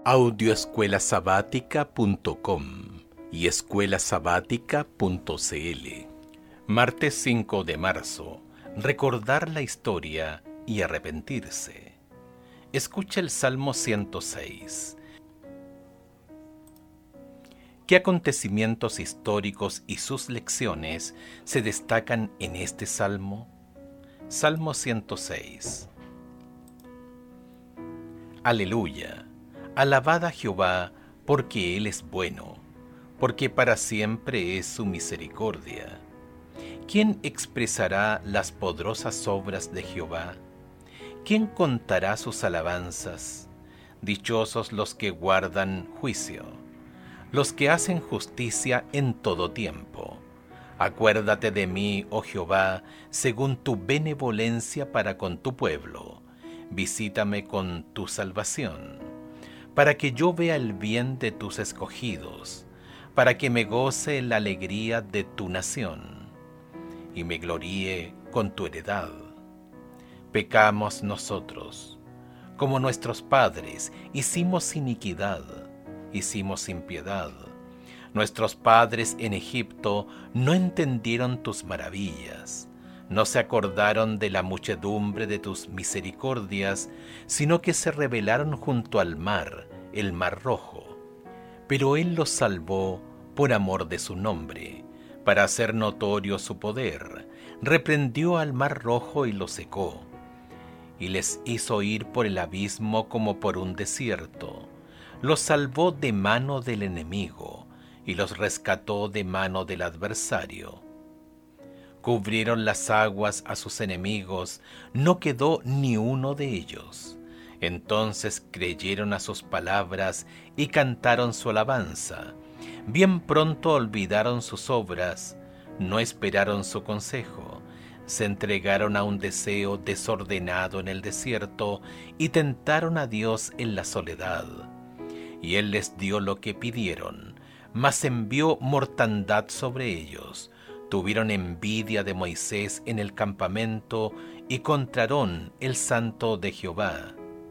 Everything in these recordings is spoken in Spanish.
Audioescuelasabática.com y escuelasabática.cl. Martes 5 de marzo. Recordar la historia y arrepentirse. Escucha el Salmo 106. ¿Qué acontecimientos históricos y sus lecciones se destacan en este salmo? Salmo 106. Aleluya. Alabad a Jehová, porque Él es bueno, porque para siempre es su misericordia. ¿Quién expresará las poderosas obras de Jehová? ¿Quién contará sus alabanzas? Dichosos los que guardan juicio, los que hacen justicia en todo tiempo. Acuérdate de mí, oh Jehová, según tu benevolencia para con tu pueblo. Visítame con tu salvación, para que yo vea el bien de tus escogidos, para que me goce la alegría de tu nación, y me gloríe con tu heredad. Pecamos nosotros, como nuestros padres, hicimos iniquidad, hicimos impiedad. Nuestros padres en Egipto no entendieron tus maravillas, no se acordaron de la muchedumbre de tus misericordias, sino que se rebelaron junto al mar, el mar rojo. Pero Él los salvó por amor de su nombre, para hacer notorio su poder. Reprendió al mar rojo y lo secó, y les hizo ir por el abismo como por un desierto. Los salvó de mano del enemigo, y los rescató de mano del adversario. Cubrieron las aguas a sus enemigos, no quedó ni uno de ellos. Entonces creyeron a sus palabras y cantaron su alabanza. Bien pronto olvidaron sus obras, no esperaron su consejo. Se entregaron a un deseo desordenado en el desierto y tentaron a Dios en la soledad. Y Él les dio lo que pidieron, mas envió mortandad sobre ellos. Tuvieron envidia de Moisés en el campamento y contra Aarón, el santo de Jehová.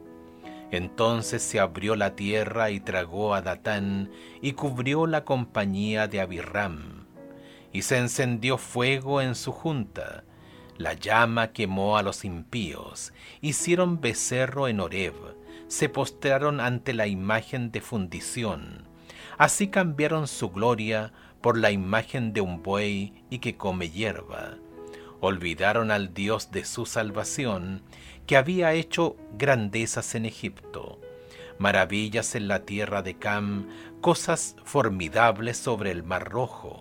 Entonces se abrió la tierra y tragó a Datán y cubrió la compañía de Abiram. Y se encendió fuego en su junta. La llama quemó a los impíos. Hicieron becerro en Horeb. Se postraron ante la imagen de fundición. Así cambiaron su gloria por la imagen de un buey y que come hierba. Olvidaron al Dios de su salvación, que había hecho grandezas en Egipto, maravillas en la tierra de Cam, cosas formidables sobre el mar rojo.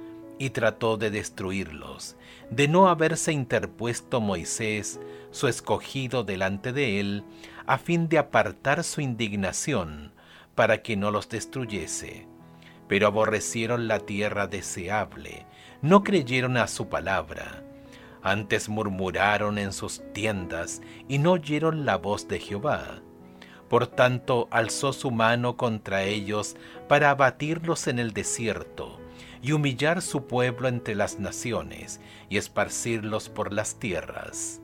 Y trató de destruirlos, de no haberse interpuesto Moisés, su escogido, delante de él, a fin de apartar su indignación, para que no los destruyese. Pero aborrecieron la tierra deseable, no creyeron a su palabra. Antes murmuraron en sus tiendas y no oyeron la voz de Jehová. Por tanto, alzó su mano contra ellos para abatirlos en el desierto y humillar su pueblo entre las naciones y esparcirlos por las tierras.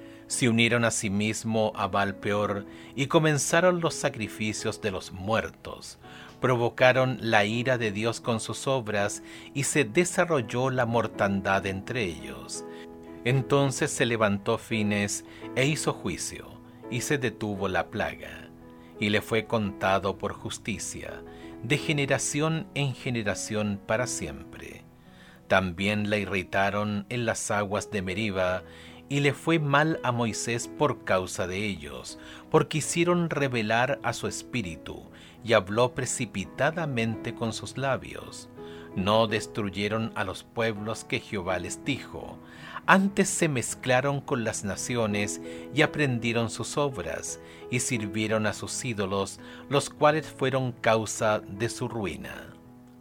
Se unieron a sí mismo a Baal-peor y comenzaron los sacrificios de los muertos. Provocaron la ira de Dios con sus obras y se desarrolló la mortandad entre ellos. Entonces se levantó Fines e hizo juicio, y se detuvo la plaga, y le fue contado por justicia, de generación en generación para siempre. También la irritaron en las aguas de Meriba, y le fue mal a Moisés por causa de ellos, porque hicieron rebelar a su espíritu, y habló precipitadamente con sus labios. No destruyeron a los pueblos que Jehová les dijo. Antes se mezclaron con las naciones y aprendieron sus obras, y sirvieron a sus ídolos, los cuales fueron causa de su ruina.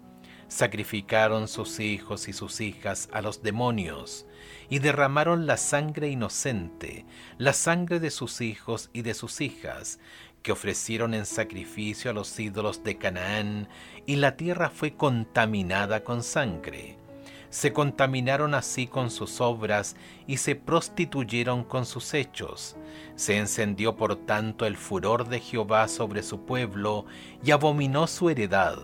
Sacrificaron sus hijos y sus hijas a los demonios, y derramaron la sangre inocente, la sangre de sus hijos y de sus hijas, que ofrecieron en sacrificio a los ídolos de Canaán, y la tierra fue contaminada con sangre. se contaminaron así con sus obras y se prostituyeron con sus hechos. Se encendió por tanto el furor de Jehová sobre su pueblo y abominó su heredad.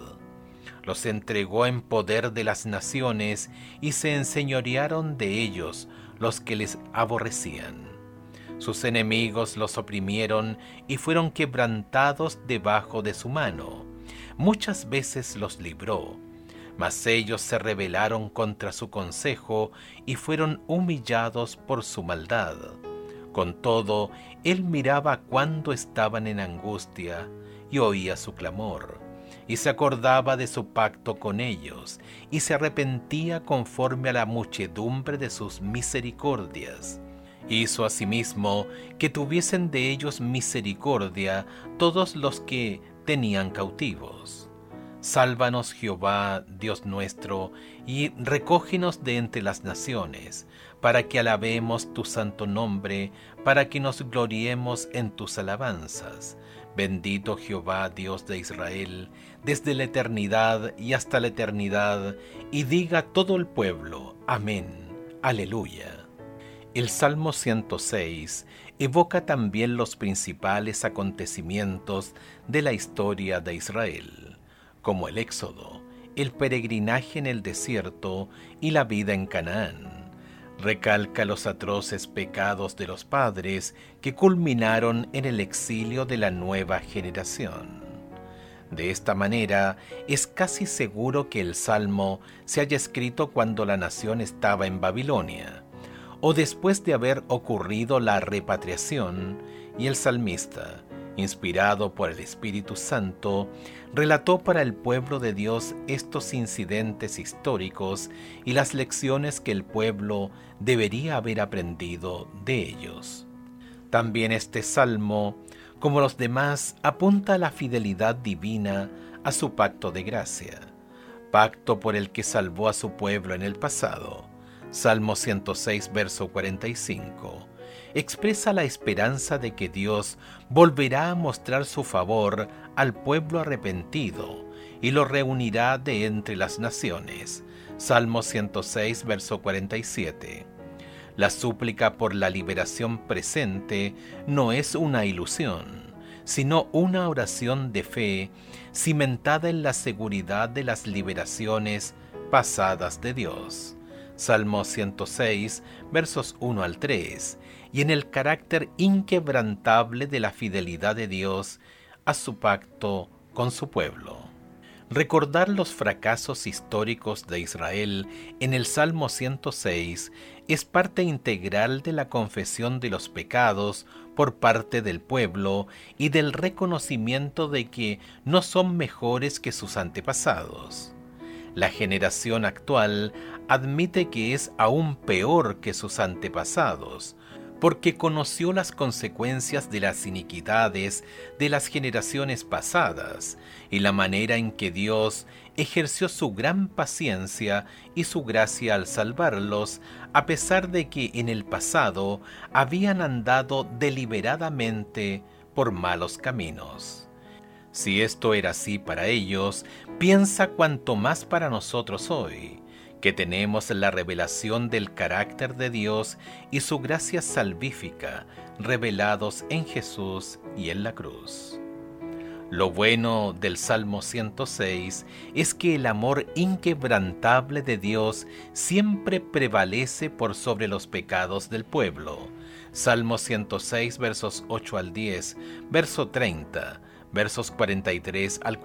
Los entregó en poder de las naciones y se enseñorearon de ellos los que les aborrecían. Sus enemigos los oprimieron y fueron quebrantados debajo de su mano. Muchas veces los libró, mas ellos se rebelaron contra su consejo y fueron humillados por su maldad. Con todo, él miraba cuando estaban en angustia y oía su clamor, y se acordaba de su pacto con ellos, y se arrepentía conforme a la muchedumbre de sus misericordias. Hizo asimismo que tuviesen de ellos misericordia todos los que tenían cautivos. Sálvanos, Jehová, Dios nuestro, y recógenos de entre las naciones, para que alabemos tu santo nombre, para que nos gloriemos en tus alabanzas. Bendito Jehová, Dios de Israel, desde la eternidad y hasta la eternidad, y diga todo el pueblo, amén, aleluya. El Salmo 106 evoca también los principales acontecimientos de la historia de Israel, como el Éxodo, el peregrinaje en el desierto y la vida en Canaán. Recalca los atroces pecados de los padres que culminaron en el exilio de la nueva generación. De esta manera, es casi seguro que el Salmo se haya escrito cuando la nación estaba en Babilonia, o después de haber ocurrido la repatriación, y el salmista, inspirado por el Espíritu Santo, relató para el pueblo de Dios estos incidentes históricos y las lecciones que el pueblo debería haber aprendido de ellos. También este salmo, como los demás, apunta a la fidelidad divina a su pacto de gracia, pacto por el que salvó a su pueblo en el pasado. Salmo 106, verso 45, expresa la esperanza de que Dios volverá a mostrar su favor al pueblo arrepentido y lo reunirá de entre las naciones. Salmo 106, verso 47. La súplica por la liberación presente no es una ilusión, sino una oración de fe cimentada en la seguridad de las liberaciones pasadas de Dios. Salmo 106, versos 1 al 3, y en el carácter inquebrantable de la fidelidad de Dios a su pacto con su pueblo. Recordar los fracasos históricos de Israel en el Salmo 106 es parte integral de la confesión de los pecados por parte del pueblo y del reconocimiento de que no son mejores que sus antepasados. La generación actual admite que es aún peor que sus antepasados, porque conoció las consecuencias de las iniquidades de las generaciones pasadas y la manera en que Dios ejerció su gran paciencia y su gracia al salvarlos, a pesar de que en el pasado habían andado deliberadamente por malos caminos. Si esto era así para ellos, piensa cuanto más para nosotros hoy, que tenemos la revelación del carácter de Dios y su gracia salvífica revelados en Jesús y en la cruz. Lo bueno del Salmo 106 es que el amor inquebrantable de Dios siempre prevalece por sobre los pecados del pueblo. Salmo 106, versos 8 al 10, verso 30, versos 43 al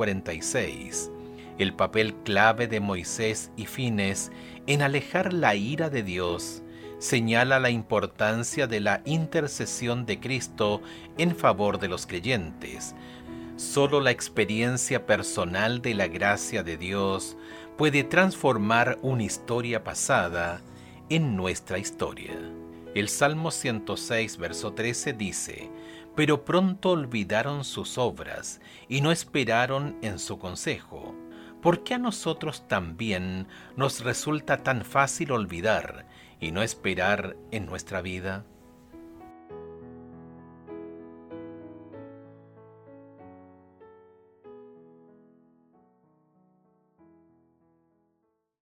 46. El papel clave de Moisés y Fines en alejar la ira de Dios señala la importancia de la intercesión de Cristo en favor de los creyentes. Solo la experiencia personal de la gracia de Dios puede transformar una historia pasada en nuestra historia. El Salmo 106, verso 13 dice: «Pero pronto olvidaron sus obras y no esperaron en su consejo». ¿Por qué a nosotros también nos resulta tan fácil olvidar y no esperar en nuestra vida?